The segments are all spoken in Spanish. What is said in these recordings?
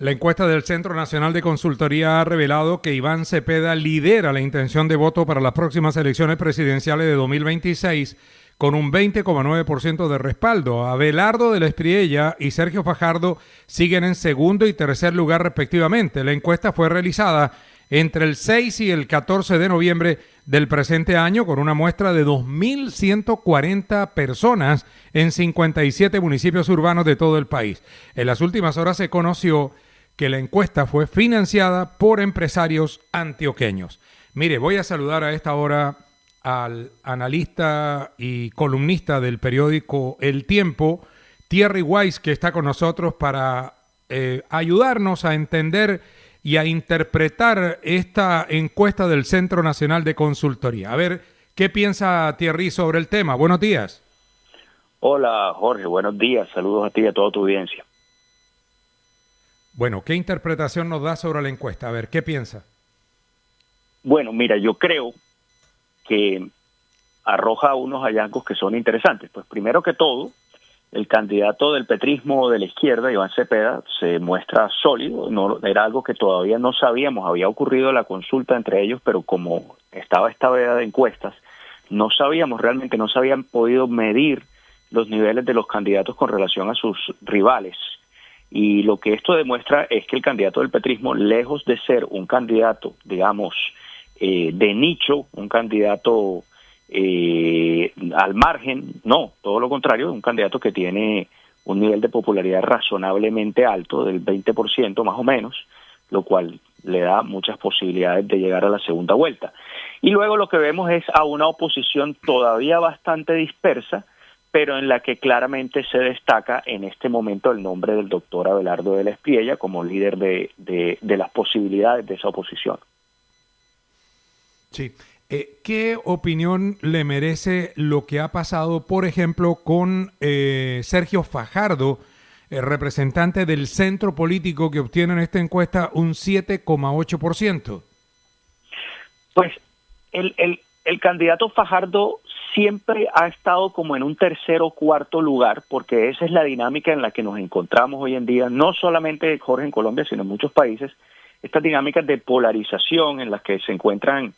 La encuesta del Centro Nacional de Consultoría ha revelado que Iván Cepeda lidera la intención de voto para las próximas elecciones presidenciales de 2026 con un 20,9% de respaldo. Abelardo de la Espriella y Sergio Fajardo siguen en segundo y tercer lugar respectivamente. La encuesta fue realizada entre el 6 y el 14 de noviembre del presente año con una muestra de 2.140 personas en 57 municipios urbanos de todo el país. En las últimas horas se conoció que la encuesta fue financiada por empresarios antioqueños. Mire, voy a saludar a esta hora al analista y columnista del periódico El Tiempo, Thierry Weiss, que está con nosotros para ayudarnos a entender y a interpretar esta encuesta del Centro Nacional de Consultoría. A ver, ¿qué piensa Thierry sobre el tema? Buenos días. Hola, Jorge, buenos días. Saludos a ti y a toda tu audiencia. Bueno, ¿qué interpretación nos da sobre la encuesta? A ver, ¿qué piensa? Bueno, mira, yo creo que arroja unos hallazgos que son interesantes. Pues primero que todo, el candidato del petrismo de la izquierda, Iván Cepeda, se muestra sólido. No, era algo que todavía no sabíamos, había ocurrido la consulta entre ellos, pero como estaba esta veda de encuestas, no sabíamos realmente, no se habían podido medir los niveles de los candidatos con relación a sus rivales. Y lo que esto demuestra es que el candidato del petrismo, lejos de ser un candidato, digamos, de nicho, un candidato al margen, no, todo lo contrario, es un candidato que tiene un nivel de popularidad razonablemente alto, del 20% más o menos, lo cual le da muchas posibilidades de llegar a la segunda vuelta. Y luego lo que vemos es a una oposición todavía bastante dispersa, pero en la que claramente se destaca en este momento el nombre del doctor Abelardo de la Espriella como líder de las posibilidades de esa oposición. Sí. ¿Qué opinión le merece lo que ha pasado, por ejemplo, con Sergio Fajardo, representante del centro político que obtiene en esta encuesta un 7,8%? Pues el candidato Fajardo siempre ha estado como en un tercer o cuarto lugar, porque esa es la dinámica en la que nos encontramos hoy en día, no solamente, Jorge, en Colombia, sino en muchos países, estas dinámicas de polarización en las que se encuentran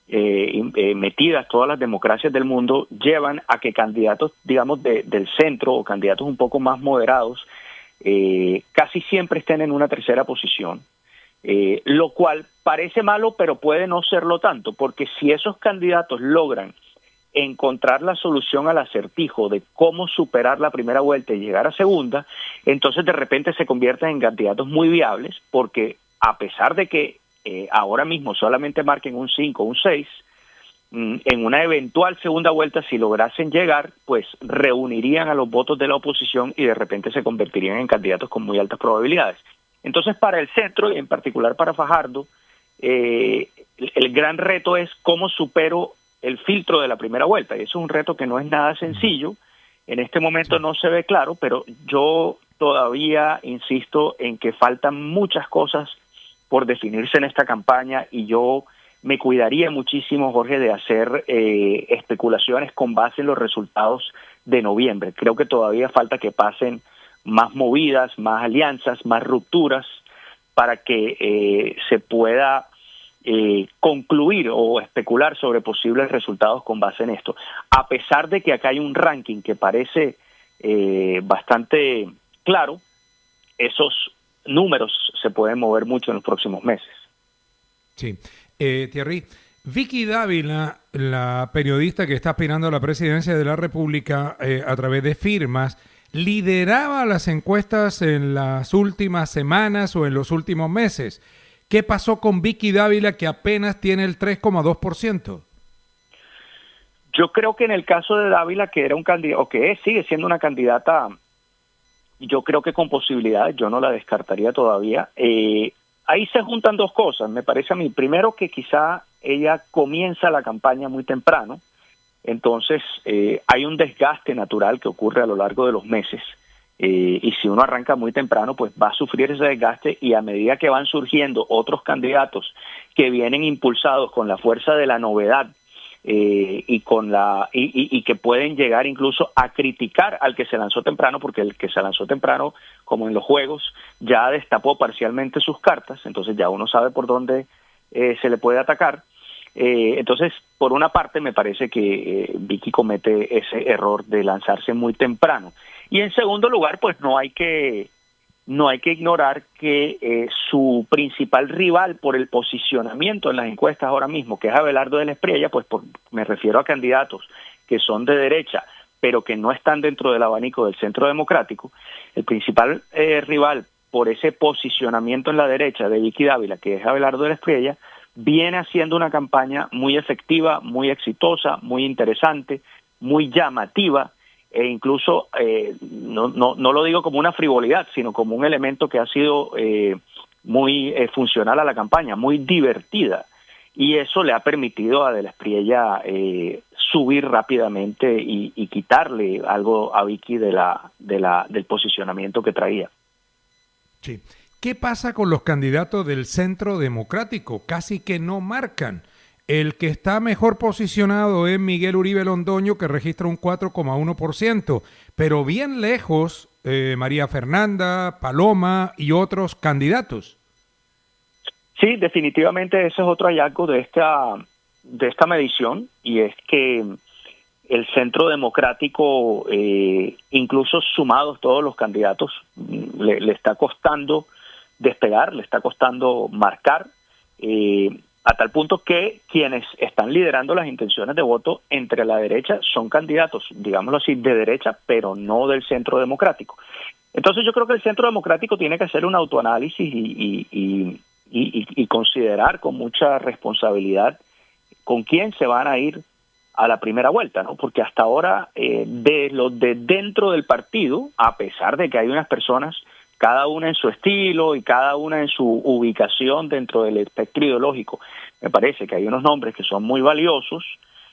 metidas todas las democracias del mundo, llevan a que candidatos, digamos, del centro o candidatos un poco más moderados, casi siempre estén en una tercera posición. Lo cual parece malo, pero puede no serlo tanto, porque si esos candidatos logran encontrar la solución al acertijo de cómo superar la primera vuelta y llegar a segunda, entonces de repente se convierten en candidatos muy viables, porque a pesar de que ahora mismo solamente marquen un 5 o un 6, en una eventual segunda vuelta, si lograsen llegar, pues reunirían a los votos de la oposición y de repente se convertirían en candidatos con muy altas probabilidades. Entonces, para el centro, y en particular para Fajardo, el gran reto es cómo supero el filtro de la primera vuelta, y eso es un reto que no es nada sencillo. En este momento no se ve claro, pero yo todavía insisto en que faltan muchas cosas por definirse en esta campaña, y yo me cuidaría muchísimo, Jorge, de hacer especulaciones con base en los resultados de noviembre. Creo que todavía falta que pasen más movidas, más alianzas, más rupturas, para que se pueda concluir o especular sobre posibles resultados con base en esto. A pesar de que acá hay un ranking que parece bastante claro, esos números se pueden mover mucho en los próximos meses. Sí. Thierry, Vicky Dávila, la periodista que está aspirando a la presidencia de la República a través de firmas, lideraba las encuestas en las últimas semanas o en los últimos meses. ¿Qué pasó con Vicky Dávila, que apenas tiene el 3,2%? Yo creo que en el caso de Dávila, que era un candidato, o que sigue siendo una candidata, yo creo que con posibilidades, yo no la descartaría todavía. Ahí se juntan dos cosas, me parece a mí. Primero, que quizá ella comienza la campaña muy temprano, entonces hay un desgaste natural que ocurre a lo largo de los meses. Y si uno arranca muy temprano, pues va a sufrir ese desgaste, y a medida que van surgiendo otros candidatos que vienen impulsados con la fuerza de la novedad y que pueden llegar incluso a criticar al que se lanzó temprano, porque el que se lanzó temprano, como en los juegos, ya destapó parcialmente sus cartas, entonces ya uno sabe por dónde se le puede atacar. Entonces, por una parte, me parece que Vicky comete ese error de lanzarse muy temprano. Y en segundo lugar, pues no hay que ignorar que su principal rival por el posicionamiento en las encuestas ahora mismo, que es Abelardo de la Espriella, pues me refiero a candidatos que son de derecha, pero que no están dentro del abanico del Centro Democrático. El principal rival por ese posicionamiento en la derecha de Vicky Dávila, que es Abelardo de la Espriella, viene haciendo una campaña muy efectiva, muy exitosa, muy interesante, muy llamativa, e incluso no lo digo como una frivolidad, sino como un elemento que ha sido muy funcional a la campaña, muy divertida, y eso le ha permitido a De la Espriella subir rápidamente y quitarle algo a Vicky del posicionamiento que traía. Sí. ¿Qué pasa con los candidatos del Centro Democrático? Casi que no marcan. El que está mejor posicionado es Miguel Uribe Londoño, que registra un 4,1%, pero bien lejos María Fernanda, Paloma y otros candidatos. Sí, definitivamente ese es otro hallazgo de esta medición, y es que el Centro Democrático, incluso sumados todos los candidatos, le está costando despegar, le está costando marcar, a tal punto que quienes están liderando las intenciones de voto entre la derecha son candidatos, digámoslo así, de derecha, pero no del Centro Democrático. Entonces yo creo que el Centro Democrático tiene que hacer un autoanálisis y considerar con mucha responsabilidad con quién se van a ir a la primera vuelta, ¿no? Porque hasta ahora, de los de dentro del partido, a pesar de que hay unas personas, cada una en su estilo y cada una en su ubicación dentro del espectro ideológico, me parece que hay unos nombres que son muy valiosos,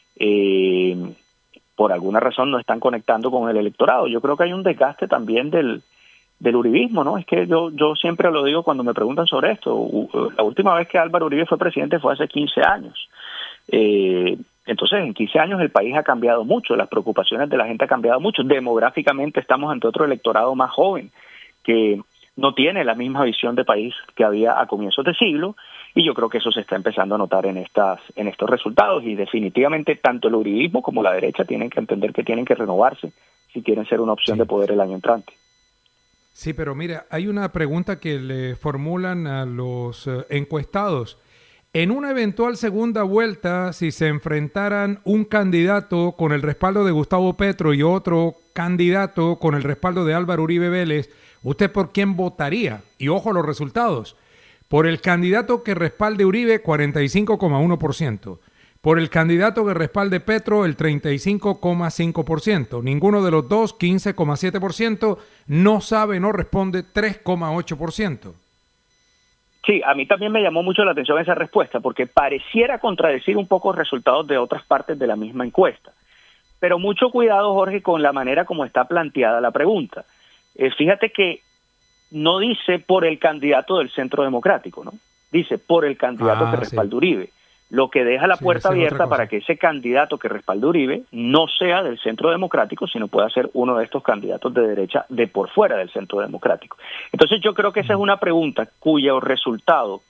por alguna razón no están conectando con el electorado. Yo creo que hay un desgaste también del uribismo, ¿no? Es que yo siempre lo digo cuando me preguntan sobre esto. La última vez que Álvaro Uribe fue presidente fue hace 15 años. Entonces, en 15 años el país ha cambiado mucho, las preocupaciones de la gente han cambiado mucho. Demográficamente estamos ante otro electorado más joven, que no tiene la misma visión de país que había a comienzos de siglo, y yo creo que eso se está empezando a notar en estos resultados, y definitivamente tanto el uribismo como la derecha tienen que entender que tienen que renovarse si quieren ser una opción de poder el año entrante. Sí, pero mira, hay una pregunta que le formulan a los encuestados. En una eventual segunda vuelta, si se enfrentaran un candidato con el respaldo de Gustavo Petro y otro candidato con el respaldo de Álvaro Uribe Vélez, ¿usted por quién votaría? Y ojo los resultados. Por el candidato que respalde Uribe, 45,1%. Por el candidato que respalde Petro, el 35,5%. Ninguno de los dos, 15,7%. No sabe, no responde, 3,8%. Sí, a mí también me llamó mucho la atención esa respuesta, porque pareciera contradecir un poco resultados de otras partes de la misma encuesta. Pero mucho cuidado, Jorge, con la manera como está planteada la pregunta. Fíjate que no dice por el candidato del Centro Democrático, ¿no? Dice por el candidato que respalda Uribe, lo que deja la puerta abierta para que ese candidato que respalda Uribe no sea del Centro Democrático, sino pueda ser uno de estos candidatos de derecha de por fuera del Centro Democrático. Entonces yo creo que esa es una pregunta cuyo resultado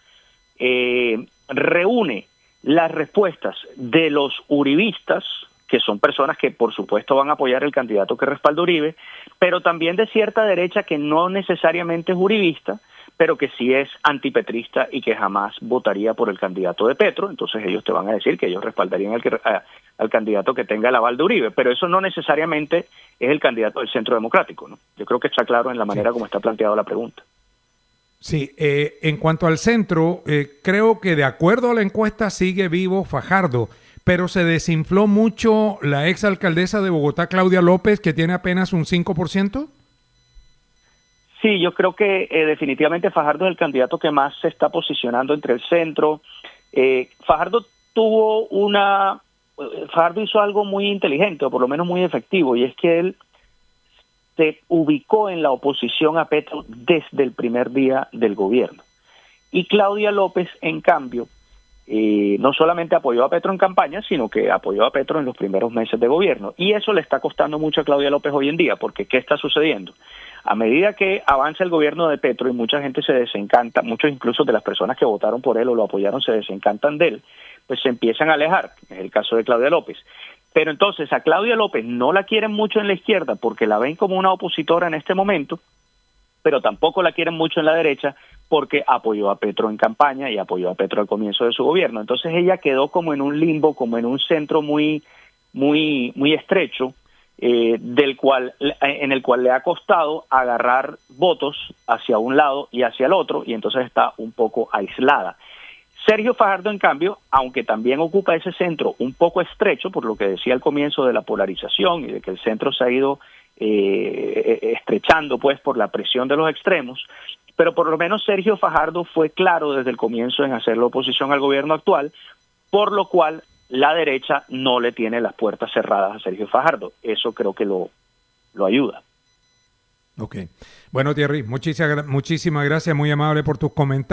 reúne las respuestas de los uribistas, que son personas que por supuesto van a apoyar el candidato que respalda Uribe, pero también de cierta derecha que no necesariamente es uribista, pero que sí es antipetrista y que jamás votaría por el candidato de Petro. Entonces ellos te van a decir que ellos respaldarían al candidato que tenga el aval de Uribe, pero eso no necesariamente es el candidato del Centro Democrático, ¿no? Yo creo que está claro en la manera como está planteada la pregunta. Sí, en cuanto al centro, creo que de acuerdo a la encuesta sigue vivo Fajardo, pero se desinfló mucho la exalcaldesa de Bogotá, Claudia López, que tiene apenas un 5%. Sí, yo creo que definitivamente Fajardo es el candidato que más se está posicionando entre el centro. Fajardo hizo algo muy inteligente, o por lo menos muy efectivo, y es que él se ubicó en la oposición a Petro desde el primer día del gobierno. Y Claudia López, en cambio, no solamente apoyó a Petro en campaña, sino que apoyó a Petro en los primeros meses de gobierno. Y eso le está costando mucho a Claudia López hoy en día, porque ¿qué está sucediendo? A medida que avanza el gobierno de Petro y mucha gente se desencanta, muchos incluso de las personas que votaron por él o lo apoyaron se desencantan de él, pues se empiezan a alejar, es el caso de Claudia López. Pero entonces a Claudia López no la quieren mucho en la izquierda porque la ven como una opositora en este momento, pero tampoco la quieren mucho en la derecha porque apoyó a Petro en campaña y apoyó a Petro al comienzo de su gobierno. Entonces ella quedó como en un limbo, como en un centro muy estrecho, en el cual le ha costado agarrar votos hacia un lado y hacia el otro, y entonces está un poco aislada. Sergio Fajardo, en cambio, aunque también ocupa ese centro un poco estrecho, por lo que decía al comienzo de la polarización y de que el centro se ha ido estrechando pues por la presión de los extremos, pero por lo menos Sergio Fajardo fue claro desde el comienzo en hacer la oposición al gobierno actual, por lo cual la derecha no le tiene las puertas cerradas a Sergio Fajardo. Eso creo que lo ayuda. Ok. Bueno, Thierry, muchísimas gracias, muy amable por tus comentarios.